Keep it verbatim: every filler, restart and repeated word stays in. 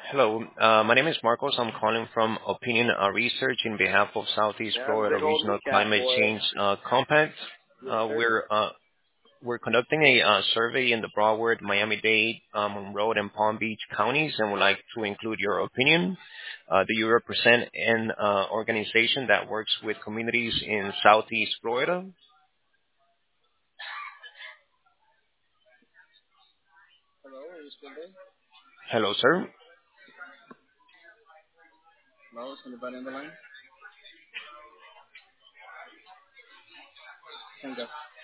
Hello, uh, my name is Marcos. I'm calling from Opinion uh, Research in behalf of Southeast Yeah, Florida big old Regional recap, Climate boy. Change uh, Compact. Yes, Uh, sir. we're uh, we're conducting a uh, survey in the Broward, Miami-Dade, um, Monroe, and Palm Beach counties, and would like to include your opinion. Uh, do you represent an uh, organization that works with communities in Southeast Florida? Hello, are you still there? Hello, sir. Hello, is anybody on the line? Hang up.